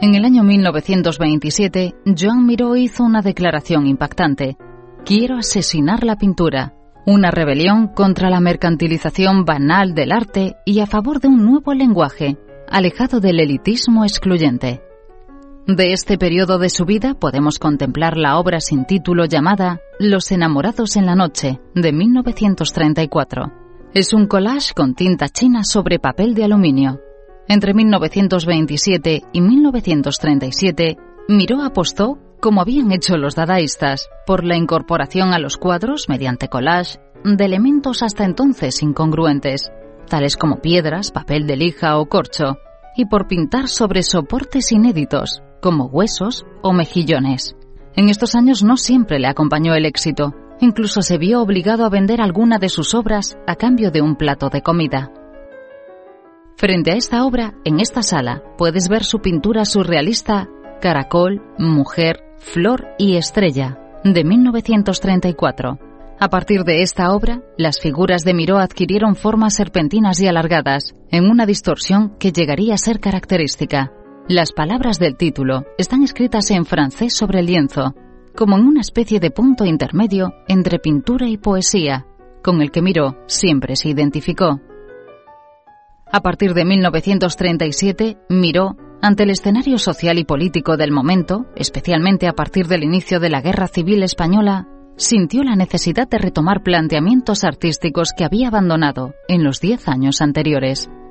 En el año 1927, Joan Miró hizo una declaración impactante. Quiero asesinar la pintura. Una rebelión contra la mercantilización banal del arte y a favor de un nuevo lenguaje, alejado del elitismo excluyente. De este periodo de su vida podemos contemplar la obra sin título llamada Los enamorados en la noche, de 1934. Es un collage con tinta china sobre papel de aluminio. Entre 1927 y 1937, Miró apostó, como habían hecho los dadaístas, por la incorporación a los cuadros, mediante collage, de elementos hasta entonces incongruentes, tales como piedras, papel de lija o corcho, y por pintar sobre soportes inéditos, como huesos o mejillones. En estos años no siempre le acompañó el éxito, incluso se vio obligado a vender alguna de sus obras a cambio de un plato de comida. Frente a esta obra, en esta sala, puedes ver su pintura surrealista Caracol, Mujer, Flor y Estrella, de 1934. A partir de esta obra, las figuras de Miró adquirieron formas serpentinas y alargadas, en una distorsión que llegaría a ser característica. Las palabras del título están escritas en francés sobre el lienzo, como en una especie de punto intermedio entre pintura y poesía, con el que Miró siempre se identificó. A partir de 1937, Miró, ante el escenario social y político del momento, especialmente a partir del inicio de la Guerra Civil Española, sintió la necesidad de retomar planteamientos artísticos que había abandonado en los 10 años anteriores.